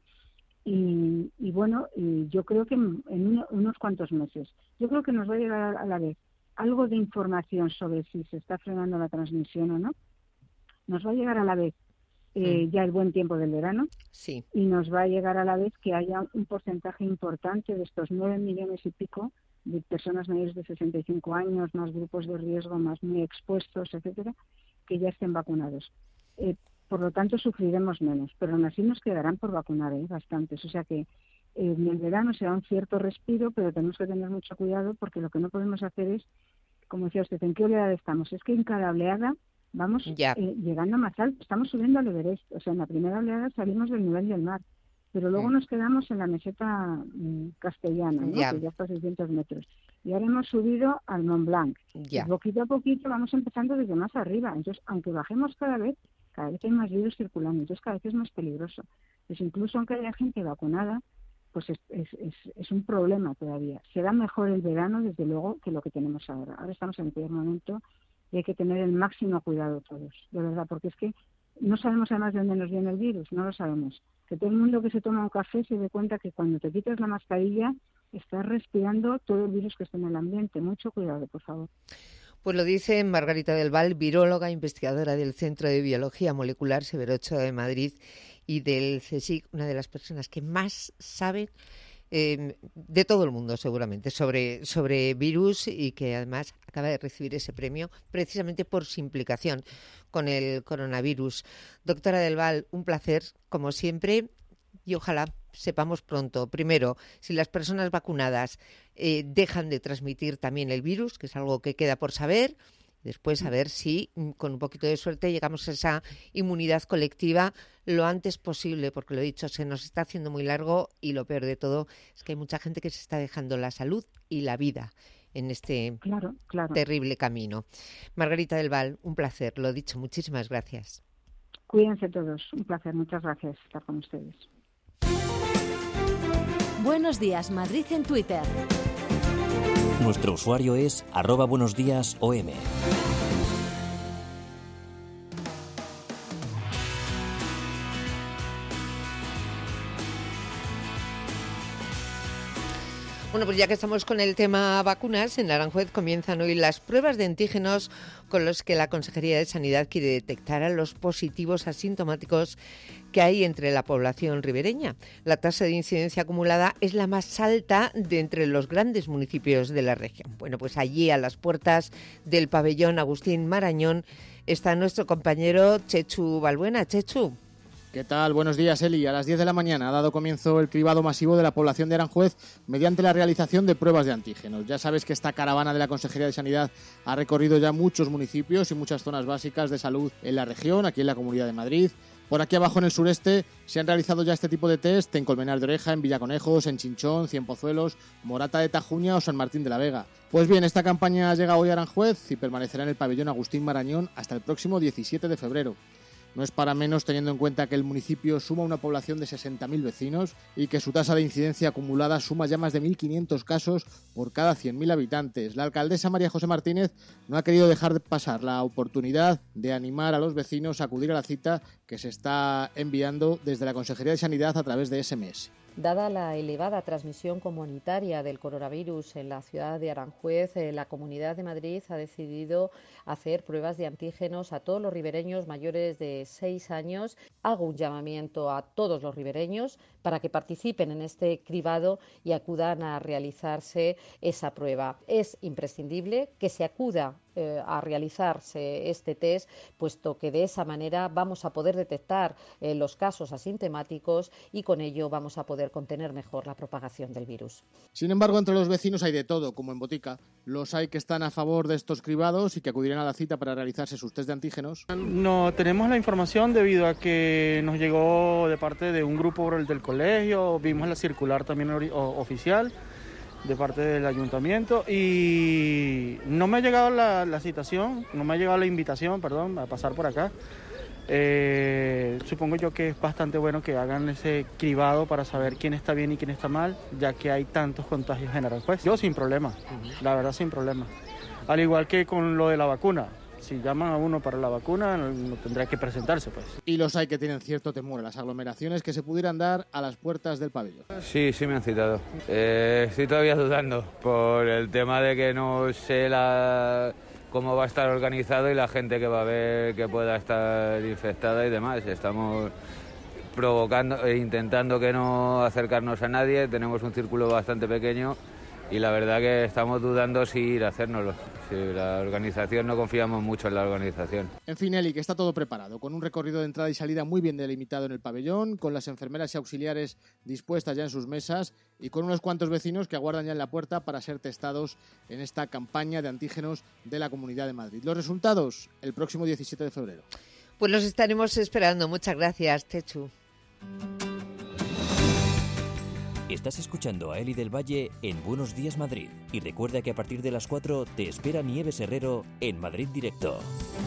Y, y bueno, y yo creo que en, en uno, unos cuantos meses, yo creo que nos va a llegar a, a la vez algo de información sobre si se está frenando la transmisión o no. Nos va a llegar a la vez eh, mm. ya el buen tiempo del verano. Sí. Y nos va a llegar a la vez que haya un porcentaje importante de estos nueve millones y pico de personas mayores de sesenta y cinco años, más grupos de riesgo, más muy expuestos, etcétera, que ya estén vacunados. Eh, por lo tanto, sufriremos menos, pero aún así nos quedarán por vacunar, ¿eh? bastantes. O sea que eh, en el verano será un cierto respiro, pero tenemos que tener mucho cuidado porque lo que no podemos hacer es, como decía usted, ¿en qué oleada estamos? Es que en cada oleada vamos eh, llegando más alto, estamos subiendo al Everest. O sea, en la primera oleada salimos del nivel del mar, pero luego nos quedamos en la meseta mm, castellana, ¿no? Ya. Que ya está a seiscientos metros. Y ahora hemos subido al Mont Blanc. Ya. Y poquito a poquito vamos empezando desde más arriba. Entonces, aunque bajemos cada vez, cada vez hay más virus circulando, entonces cada vez es más peligroso. Pues incluso aunque haya gente vacunada, pues es, es, es, es un problema todavía. Será mejor el verano, desde luego, que lo que tenemos ahora. Ahora estamos en el peor momento y hay que tener el máximo cuidado todos, de verdad, porque es que no sabemos además de dónde nos viene el virus, no lo sabemos. Que todo el mundo que se toma un café se dé cuenta que cuando te quitas la mascarilla estás respirando todo el virus que está en el ambiente. Mucho cuidado, por favor. Pues lo dice Margarita Del Val, viróloga, investigadora del Centro de Biología Molecular Severo Ochoa de Madrid y del CSIC, una de las personas que más saben eh, de todo el mundo seguramente sobre, sobre virus y que además acaba de recibir ese premio precisamente por su implicación con el coronavirus. Doctora Del Val, un placer como siempre y ojalá sepamos pronto, primero, si las personas vacunadas eh, dejan de transmitir también el virus, que es algo que queda por saber, después a ver si con un poquito de suerte llegamos a esa inmunidad colectiva lo antes posible, porque lo he dicho, se nos está haciendo muy largo y lo peor de todo es que hay mucha gente que se está dejando la salud y la vida en este claro, claro. terrible camino. Margarita Del Val, un placer, lo dicho, muchísimas gracias. Cuídense todos, un placer, muchas gracias estar con ustedes. Buenos días, Madrid en Twitter. Nuestro usuario es arroba buenos días O M. Bueno, pues ya que estamos con el tema vacunas, en Aranjuez comienzan hoy las pruebas de antígenos con los que la Consejería de Sanidad quiere detectar a los positivos asintomáticos que hay entre la población ribereña. La tasa de incidencia acumulada es la más alta de entre los grandes municipios de la región. Bueno, pues allí a las puertas del pabellón Agustín Marañón está nuestro compañero Chechu Balbuena. Chechu. ¿Qué tal? Buenos días, Eli. A las diez de la mañana ha dado comienzo el cribado masivo de la población de Aranjuez mediante la realización de pruebas de antígenos. Ya sabes que esta caravana de la Consejería de Sanidad ha recorrido ya muchos municipios y muchas zonas básicas de salud en la región, aquí en la Comunidad de Madrid. Por aquí abajo en el sureste se han realizado ya este tipo de test en Colmenar de Oreja, en Villaconejos, en Chinchón, Cienpozuelos, Morata de Tajuña o San Martín de la Vega. Pues bien, esta campaña llega hoy a Aranjuez y permanecerá en el pabellón Agustín Marañón hasta el próximo diecisiete de febrero. No es para menos teniendo en cuenta que el municipio suma una población de sesenta mil vecinos y que su tasa de incidencia acumulada suma ya más de mil quinientos casos por cada cien mil habitantes. La alcaldesa María José Martínez no ha querido dejar de pasar la oportunidad de animar a los vecinos a acudir a la cita que se está enviando desde la Consejería de Sanidad a través de ese eme ese. Dada la elevada transmisión comunitaria del coronavirus en la ciudad de Aranjuez, eh, la Comunidad de Madrid ha decidido hacer pruebas de antígenos a todos los ribereños mayores de seis años. Hago un llamamiento a todos los ribereños para que participen en este cribado y acudan a realizarse esa prueba. Es imprescindible que se acuda eh, a realizarse este test, puesto que de esa manera vamos a poder detectar eh, los casos asintomáticos y con ello vamos a poder contener mejor la propagación del virus. Sin embargo, entre los vecinos hay de todo, como en Botica. Los hay que están a favor de estos cribados y que acudirán a la cita para realizarse sus test de antígenos. No tenemos la información debido a que nos llegó de parte de un grupo del colegio, vimos la circular también oficial de parte del ayuntamiento y no me ha llegado la, la citación, no me ha llegado la invitación, perdón, a pasar por acá. Eh, supongo yo que es bastante bueno que hagan ese cribado para saber quién está bien y quién está mal, ya que hay tantos contagios en Aranjuez. Yo sin problema, la verdad sin problema. Al igual que con lo de la vacuna. Si llaman a uno para la vacuna, no, no tendrá que presentarse, pues. Y los hay que tienen cierto temor a las aglomeraciones que se pudieran dar a las puertas del pabellón. Sí, sí me han citado. Eh, estoy todavía dudando por el tema de que no sé la... cómo va a estar organizado y la gente que va a ver que pueda estar infectada y demás. Estamos provocando e intentando que no acercarnos a nadie. Tenemos un círculo bastante pequeño y la verdad que estamos dudando si ir a hacérnoslo. Si la organización, no confiamos mucho en la organización. En fin, Eli, que está todo preparado, con un recorrido de entrada y salida muy bien delimitado en el pabellón, con las enfermeras y auxiliares dispuestas ya en sus mesas y con unos cuantos vecinos que aguardan ya en la puerta para ser testados en esta campaña de antígenos de la Comunidad de Madrid. Los resultados, el próximo diecisiete de febrero. Pues los estaremos esperando. Muchas gracias, Chechu. Estás escuchando a Eli del Valle en Buenos Días Madrid. Y recuerda que a partir de las cuatro te espera Nieves Herrero en Madrid Directo.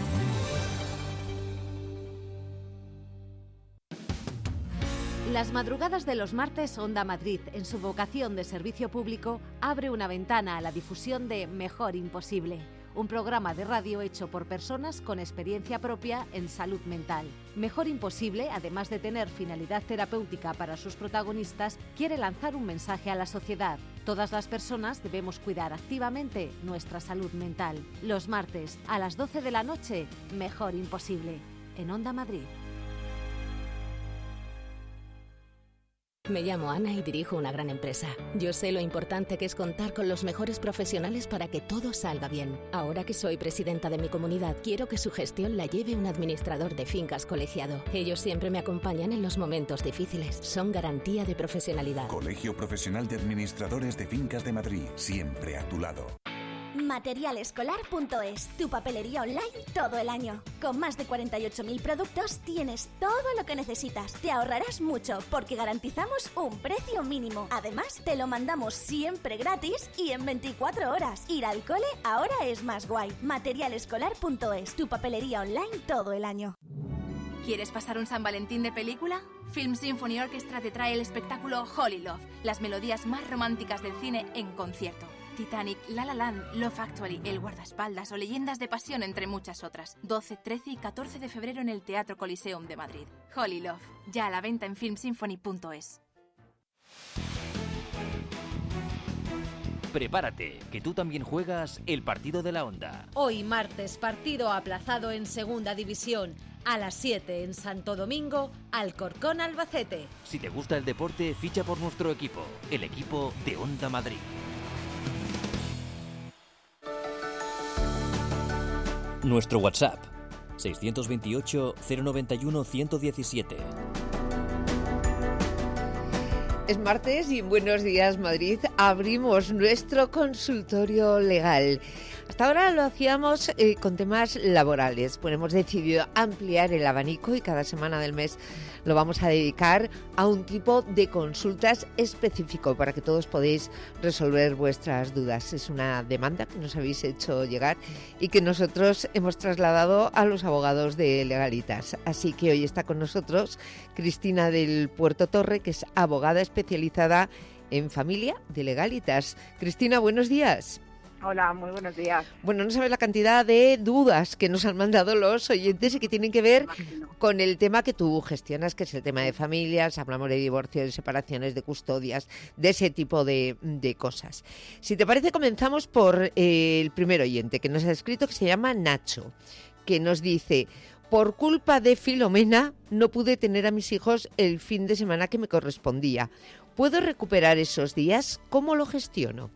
Las madrugadas de los martes, Onda Madrid, en su vocación de servicio público, abre una ventana a la difusión de Mejor Imposible, un programa de radio hecho por personas con experiencia propia en salud mental. Mejor Imposible, además de tener finalidad terapéutica para sus protagonistas, quiere lanzar un mensaje a la sociedad. Todas las personas debemos cuidar activamente nuestra salud mental. Los martes, a las doce de la noche, Mejor Imposible, en Onda Madrid. Me llamo Ana y dirijo una gran empresa. Yo sé lo importante que es contar con los mejores profesionales para que todo salga bien. Ahora que soy presidenta de mi comunidad, quiero que su gestión la lleve un administrador de fincas colegiado. Ellos siempre me acompañan en los momentos difíciles. Son garantía de profesionalidad. Colegio Profesional de Administradores de Fincas de Madrid, siempre a tu lado. material escolar punto es, tu papelería online todo el año. Con más de cuarenta y ocho mil productos tienes todo lo que necesitas. Te ahorrarás mucho porque garantizamos un precio mínimo. Además, te lo mandamos siempre gratis y en veinticuatro horas. Ir al cole ahora es más guay. material escolar punto es, tu papelería online todo el año. ¿Quieres pasar un San Valentín de película? Film Symphony Orchestra te trae el espectáculo Holy Love, las melodías más románticas del cine en concierto. Titanic, La La Land, Love Actually, El Guardaespaldas o Leyendas de Pasión, entre muchas otras. doce, trece y catorce de febrero en el Teatro Coliseum de Madrid. Holy Love, ya a la venta en film symphony punto es. Prepárate, que tú también juegas el partido de la Onda. Hoy martes, partido aplazado en Segunda División. A las siete en Santo Domingo, Alcorcón Albacete. Si te gusta el deporte, ficha por nuestro equipo, el equipo de Onda Madrid. Nuestro WhatsApp, seiscientos veintiocho, cero noventa y uno, ciento diecisiete. Es martes y en Buenos Días Madrid abrimos nuestro consultorio legal. Hasta ahora lo hacíamos eh, con temas laborales, pues hemos decidido ampliar el abanico y cada semana del mes lo vamos a dedicar a un tipo de consultas específico para que todos podáis resolver vuestras dudas. Es una demanda que nos habéis hecho llegar y que nosotros hemos trasladado a los abogados de Legalitas. Así que hoy está con nosotros Cristina del Puerto Torre, que es abogada especializada en familia de Legalitas. Cristina, buenos días. Hola, muy buenos días. Bueno, no sabes la cantidad de dudas que nos han mandado los oyentes y que tienen que ver con el tema que tú gestionas, que es el tema de familias. Hablamos de divorcio, de separaciones, de custodias, de ese tipo de, de cosas. Si te parece, comenzamos por eh, el primer oyente que nos ha escrito, que se llama Nacho, que nos dice: por culpa de Filomena no pude tener a mis hijos el fin de semana que me correspondía. ¿Puedo recuperar esos días? ¿Cómo lo gestiono?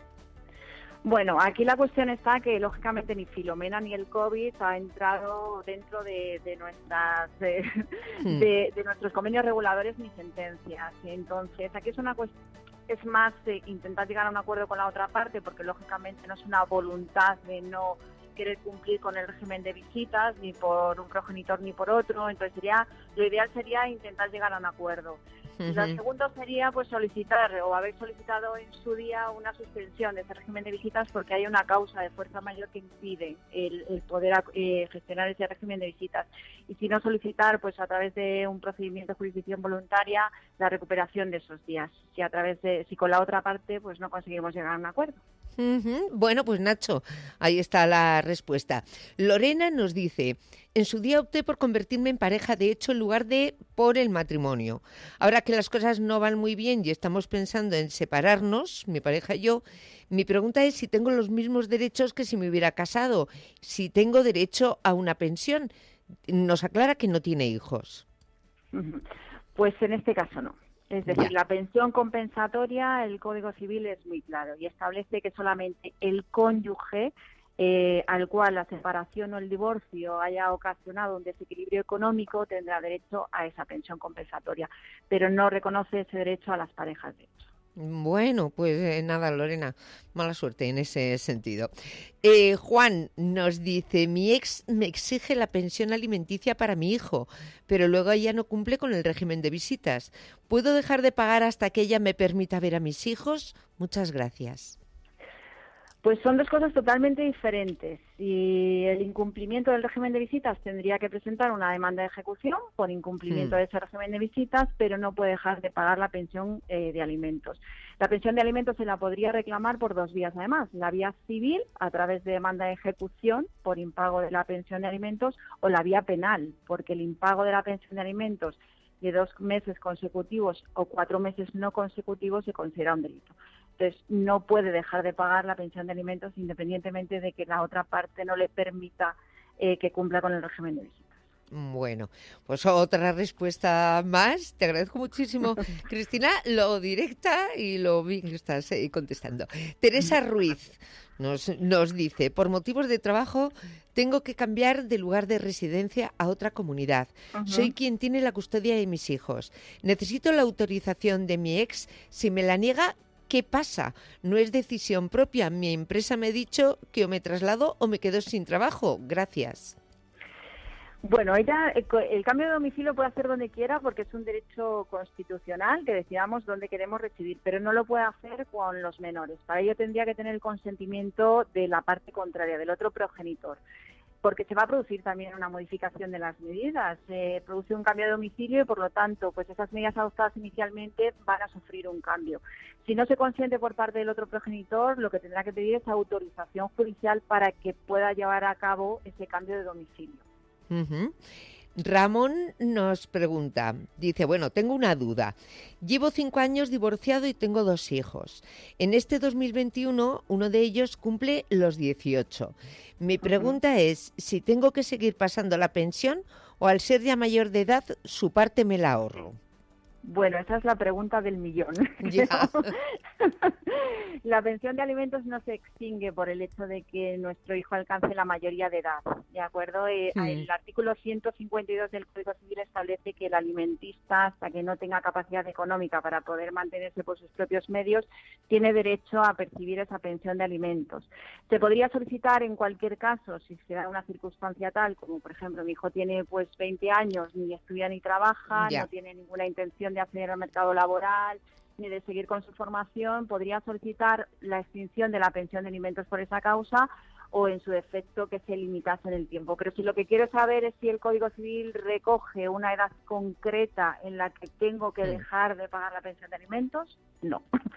Bueno, aquí la cuestión está que, lógicamente, ni Filomena ni el COVID ha entrado dentro de, de nuestras de, hmm. de, de nuestros convenios reguladores ni sentencias. Entonces, aquí es una cuestión, es más eh, intentar llegar a un acuerdo con la otra parte, porque, lógicamente, no es una voluntad de no querer cumplir con el régimen de visitas, ni por un progenitor ni por otro. Entonces, sería lo ideal sería intentar llegar a un acuerdo. Uh-huh. Lo segundo sería pues solicitar o haber solicitado en su día una suspensión de ese régimen de visitas porque hay una causa de fuerza mayor que impide el, el poder eh, gestionar ese régimen de visitas. Y si no, solicitar pues a través de un procedimiento de jurisdicción voluntaria la recuperación de esos días. Si a través de si con la otra parte pues no conseguimos llegar a un acuerdo. Uh-huh. Bueno, pues Nacho, ahí está la respuesta. Lorena nos dice: en su día opté por convertirme en pareja de hecho en lugar de por el matrimonio. Ahora que las cosas no van muy bien y estamos pensando en separarnos, mi pareja y yo, mi pregunta es si tengo los mismos derechos que si me hubiera casado, si tengo derecho a una pensión. Nos aclara que no tiene hijos. Pues en este caso no. Es decir, ya. La pensión compensatoria, el Código Civil es muy claro y establece que solamente el cónyuge eh, al cual la separación o el divorcio haya ocasionado un desequilibrio económico tendrá derecho a esa pensión compensatoria, pero no reconoce ese derecho a las parejas de hecho. Bueno, pues eh, nada, Lorena, mala suerte en ese sentido. Eh, Juan nos dice: mi ex me exige la pensión alimenticia para mi hijo, pero luego ella no cumple con el régimen de visitas. ¿Puedo dejar de pagar hasta que ella me permita ver a mis hijos? Muchas gracias. Pues son dos cosas totalmente diferentes. Si el incumplimiento del régimen de visitas, tendría que presentar una demanda de ejecución por incumplimiento mm. de ese régimen de visitas, pero no puede dejar de pagar la pensión eh, de alimentos. La pensión de alimentos se la podría reclamar por dos vías además: la vía civil, a través de demanda de ejecución por impago de la pensión de alimentos, o la vía penal, porque el impago de la pensión de alimentos de dos meses consecutivos o cuatro meses no consecutivos se considera un delito. Entonces, no puede dejar de pagar la pensión de alimentos independientemente de que la otra parte no le permita eh, que cumpla con el régimen de visitas. Bueno, pues otra respuesta más. Te agradezco muchísimo, Cristina, lo directa y lo bien que estás eh, contestando. Teresa Ruiz nos, nos dice: por motivos de trabajo tengo que cambiar de lugar de residencia a otra comunidad. Uh-huh. Soy quien tiene la custodia de mis hijos. Necesito la autorización de mi ex. Si me la niega, ¿qué pasa? No es decisión propia. Mi empresa me ha dicho que o me traslado o me quedo sin trabajo. Gracias. Bueno, ella el, el cambio de domicilio puede hacer donde quiera porque es un derecho constitucional que decidamos dónde queremos residir, pero no lo puede hacer con los menores. Para ello tendría que tener el consentimiento de la parte contraria, del otro progenitor, porque se va a producir también una modificación de las medidas. Se eh, produce un cambio de domicilio y, por lo tanto, pues esas medidas adoptadas inicialmente van a sufrir un cambio. Si no se consiente por parte del otro progenitor, lo que tendrá que pedir es autorización judicial para que pueda llevar a cabo ese cambio de domicilio. Uh-huh. Ramón nos pregunta, dice: bueno, tengo una duda. Llevo cinco años divorciado y tengo dos hijos. En este dos mil veintiuno, uno de ellos cumple los dieciocho. Mi pregunta uh-huh. es si tengo que seguir pasando la pensión o, al ser ya mayor de edad, su parte me la ahorro. Bueno, esa es la pregunta del millón. Ya. La pensión de alimentos no se extingue por el hecho de que nuestro hijo alcance la mayoría de edad, ¿de acuerdo? Eh, Sí. El artículo ciento cincuenta y dos del Código Civil establece que el alimentista, hasta que no tenga capacidad económica para poder mantenerse por sus propios medios, tiene derecho a percibir esa pensión de alimentos. Se podría solicitar en cualquier caso, si se da una circunstancia tal, como por ejemplo mi hijo tiene pues veinte años, ni estudia ni trabaja, Ya. no tiene ninguna intención de acceder al mercado laboral, ni de seguir con su formación, podría solicitar la extinción de la pensión de alimentos por esa causa o en su defecto que se limitase en el tiempo. Pero si lo que quiero saber es si el Código Civil recoge una edad concreta en la que tengo que dejar de pagar la pensión de alimentos, no.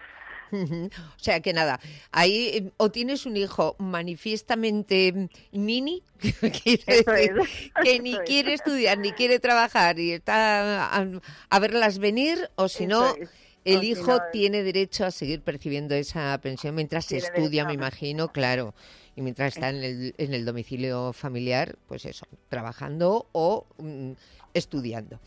Ujú. O sea que nada, ahí eh, o tienes un hijo manifiestamente mm, nini, que quiere Eso decir es, que ni eso es. quiere estudiar ni quiere trabajar y está a, a verlas venir, o si Eso no, es. el O si hijo no, tiene derecho a seguir percibiendo esa pensión mientras Tiene estudia, derecho me a- imagino, claro, y mientras está en el, en el domicilio familiar, pues eso, trabajando o mm, estudiando.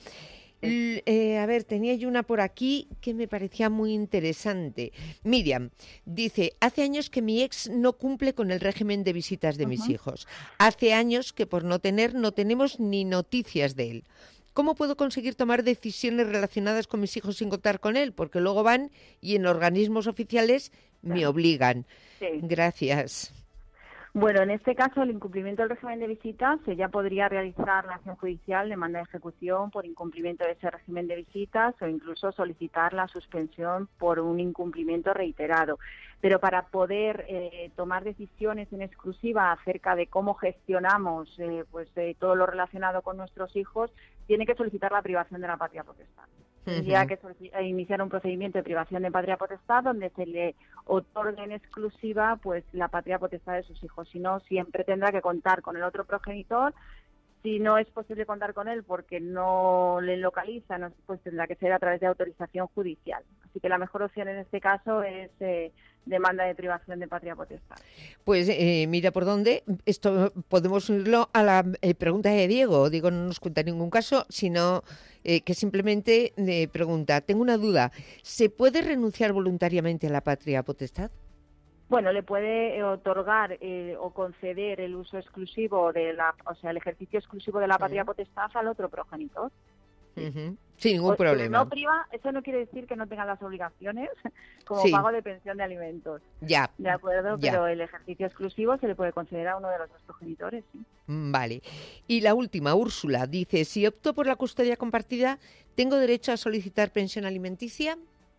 L- eh, a ver, tenía yo una por aquí que me parecía muy interesante. Miriam dice, hace años que mi ex no cumple con el régimen de visitas de mis Ujú. hijos. Hace años que por no tener no tenemos ni noticias de él. ¿Cómo puedo conseguir tomar decisiones relacionadas con mis hijos sin contar con él? Porque luego van y en organismos oficiales me obligan. Sí. Gracias. Bueno, en este caso, el incumplimiento del régimen de visitas, se ya podría realizar la acción judicial, demanda de ejecución por incumplimiento de ese régimen de visitas o incluso solicitar la suspensión por un incumplimiento reiterado. Pero para poder eh, tomar decisiones en exclusiva acerca de cómo gestionamos eh, pues eh, todo lo relacionado con nuestros hijos, tiene que solicitar la privación de la patria potestad. Tendría que solici- eh, iniciar un procedimiento de privación de patria potestad donde se le otorgue en exclusiva pues la patria potestad de sus hijos. Si no, siempre tendrá que contar con el otro progenitor. Si no es posible contar con él porque no le localizan, pues tendrá que ser a través de autorización judicial. Así que la mejor opción en este caso es eh, demanda de privación de patria potestad. Pues eh, mira por dónde, esto podemos unirlo a la eh, pregunta de Diego. Diego no nos cuenta ningún caso, sino eh, que simplemente eh, pregunta, tengo una duda, ¿se puede renunciar voluntariamente a la patria potestad? Bueno, le puede eh, otorgar eh, o conceder el uso exclusivo de la, o sea, el ejercicio exclusivo de la patria potestad al otro progenitor. Ujú. Sin ningún O- pero problema. no priva, eso no quiere decir que no tengan las obligaciones como Sí. pago de pensión de alimentos. Ya. De acuerdo, Ya. pero el ejercicio exclusivo se le puede conceder a uno de los dos progenitores, sí. Mm, Vale. Y la última, Úrsula, dice, si opto por la custodia compartida, ¿tengo derecho a solicitar pensión alimenticia?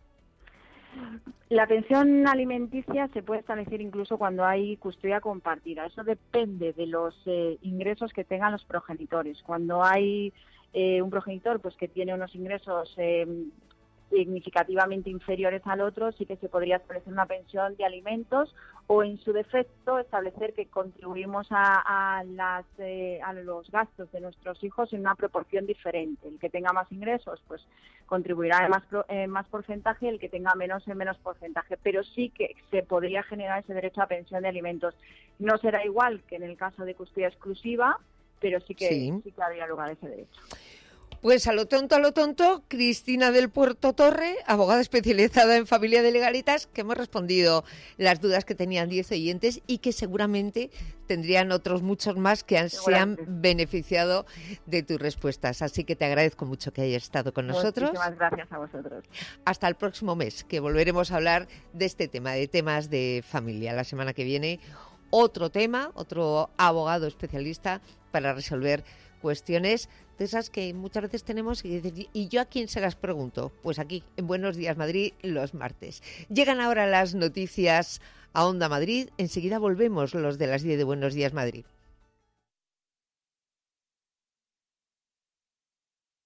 La pensión alimenticia se puede establecer incluso cuando hay custodia compartida. Eso depende de los eh, ingresos que tengan los progenitores. Cuando hay eh, un progenitor pues que tiene unos ingresos eh, significativamente inferiores al otro, sí que se podría establecer una pensión de alimentos o, en su defecto, establecer que contribuimos a, a, las, eh, a los gastos de nuestros hijos en una proporción diferente. El que tenga más ingresos, pues contribuirá en más, pro- en más porcentaje, el que tenga menos en menos porcentaje, pero sí que se podría generar ese derecho a pensión de alimentos. No será igual que en el caso de custodia exclusiva, pero sí que, Sí. sí que habría lugar a ese derecho. Pues a lo tonto, a lo tonto, Cristina del Puerto Torre, abogada especializada en familia de legalitas, que hemos respondido las dudas que tenían diez oyentes y que seguramente tendrían otros muchos más que han- se han Seguramente. beneficiado de tus respuestas. Así que te agradezco mucho que hayas estado con nosotros. Muchísimas gracias a vosotros. Hasta el próximo mes, que volveremos a hablar de este tema, de temas de familia. La semana que viene, otro tema, otro abogado especialista para resolver cuestiones de esas que muchas veces tenemos y dices, ¿y yo a quién se las pregunto? Pues aquí, en Buenos Días Madrid, los martes. Llegan ahora las noticias a Onda Madrid. Enseguida volvemos, los de las diez de Buenos Días Madrid.